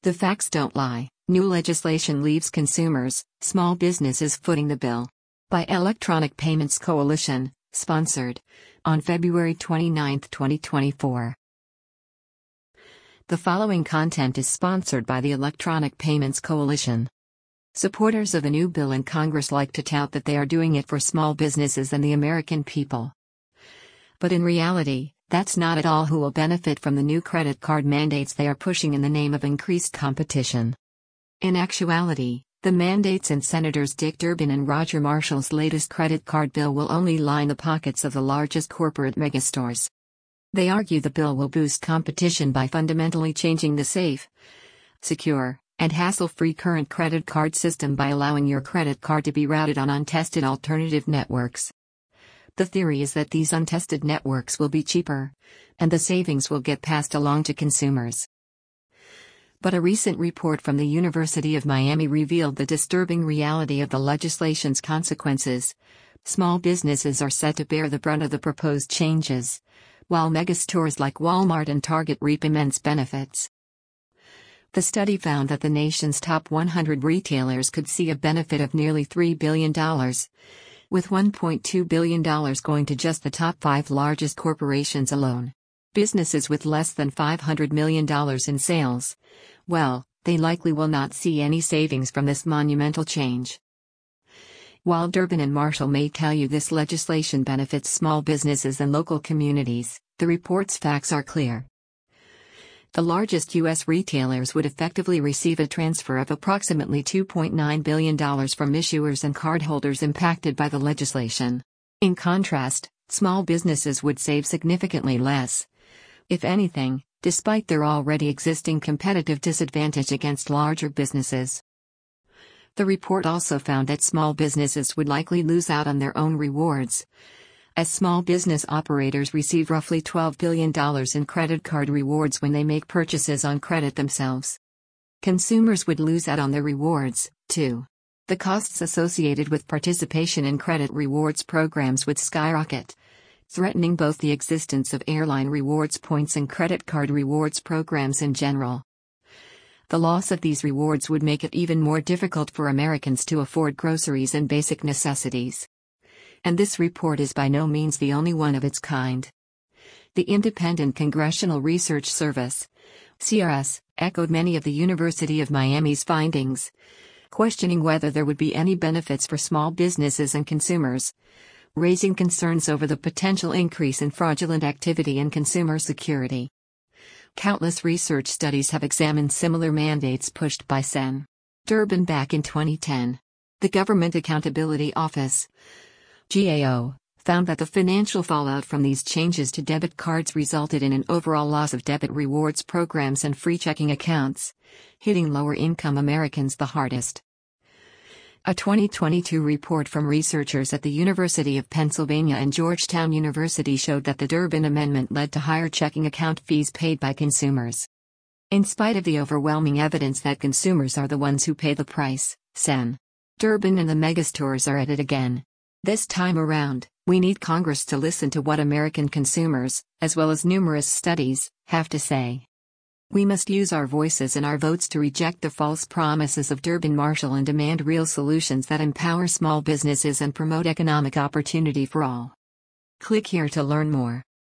The facts don't lie. New legislation leaves consumers, small businesses footing the bill. By Electronic Payments Coalition, sponsored. On February 29, 2024. The following content is sponsored by the Electronic Payments Coalition. Supporters of the new bill in Congress like to tout that they are doing it for small businesses and the American people. But in reality, that's not at all who will benefit from the new credit card mandates they are pushing in the name of increased competition. In actuality, the mandates in Senators Dick Durbin and Roger Marshall's latest credit card bill will only line the pockets of the largest corporate megastores. They argue the bill will boost competition by fundamentally changing the safe, secure, and hassle-free current credit card system by allowing your credit card to be routed on untested alternative networks. The theory is that these untested networks will be cheaper, and the savings will get passed along to consumers. But a recent report from the University of Miami revealed the disturbing reality of the legislation's consequences. Small businesses are set to bear the brunt of the proposed changes, while megastores like Walmart and Target reap immense benefits. The study found that the nation's top 100 retailers could see a benefit of nearly $3 billion, with $1.2 billion going to just the top 5 largest corporations alone. Businesses with less than $500 million in sales, well, they likely will not see any savings from this monumental change. While Durbin and Marshall may tell you this legislation benefits small businesses and local communities, the report's facts are clear. The largest U.S. retailers would effectively receive a transfer of approximately $2.9 billion from issuers and cardholders impacted by the legislation. In contrast, small businesses would save significantly less, if anything, despite their already existing competitive disadvantage against larger businesses. The report also found that small businesses would likely lose out on their own rewards, as small business operators receive roughly $12 billion in credit card rewards when they make purchases on credit themselves. Consumers would lose out on their rewards, too. The costs associated with participation in credit rewards programs would skyrocket, threatening both the existence of airline rewards points and credit card rewards programs in general. The loss of these rewards would make it even more difficult for Americans to afford groceries and basic necessities. And this report is by no means the only one of its kind. The Independent Congressional Research Service, CRS, echoed many of the University of Miami's findings, questioning whether there would be any benefits for small businesses and consumers, raising concerns over the potential increase in fraudulent activity and consumer security. Countless research studies have examined similar mandates pushed by Sen. Durbin back in 2010. The Government Accountability Office, GAO, found that the financial fallout from these changes to debit cards resulted in an overall loss of debit rewards programs and free checking accounts, hitting lower-income Americans the hardest. A 2022 report from researchers at the University of Pennsylvania and Georgetown University showed that the Durbin Amendment led to higher checking account fees paid by consumers. In spite of the overwhelming evidence that consumers are the ones who pay the price, Sen. Durbin and the megastores are at it again. This time around, we need Congress to listen to what American consumers, as well as numerous studies, have to say. We must use our voices and our votes to reject the false promises of Durbin Marshall and demand real solutions that empower small businesses and promote economic opportunity for all. Click here to learn more.